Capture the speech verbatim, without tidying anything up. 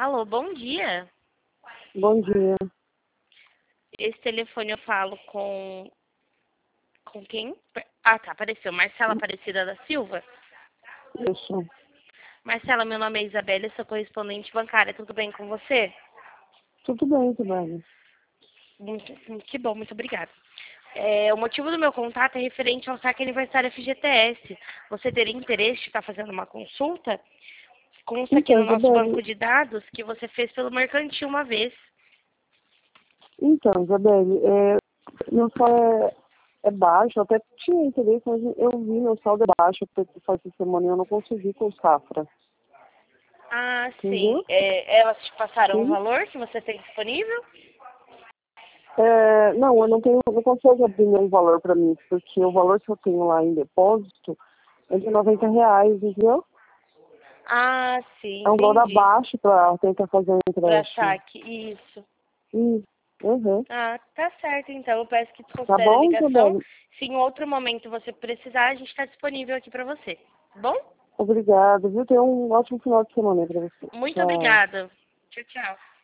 Alô, bom dia. Bom dia. Esse telefone eu falo com... Com quem? Ah, tá, apareceu. Marcela Aparecida da Silva. Isso. Marcela, meu nome é Isabela, eu sou correspondente bancária. Tudo bem com você? Tudo bem, Isabela. Muito, que bom, muito obrigada. É, o motivo do meu contato é referente ao saque aniversário F G T S. Você teria interesse de estar fazendo uma consulta? Consta aqui Então, no nosso Isabela, banco de dados que você fez pelo Mercantil uma vez. então, Isabela, é, meu saldo é, é baixo, eu até tinha interesse, mas eu vi meu saldo é baixo, porque faz essa semana e eu não consegui com o Safra. Ah, sim. Entendeu? É, elas te passaram o Sim. valor que você tem disponível? É, não, eu não tenho, não consigo abrir nenhum valor para mim, porque o valor que eu tenho lá em depósito é de noventa reais, entendeu? Ah, sim, É um valor entendi. abaixo para tentar fazer um Para empréstimo. saque, isso. Isso. Uhum. Ah, tá certo, então. Eu peço que Tá desconsidere a bom, ligação. Isabela? Se em outro momento você precisar, a gente está disponível aqui para você. Tá bom? Obrigada, viu? Tenha um ótimo final de semana aí pra você. Muito Tchau. obrigada. Tchau, tchau.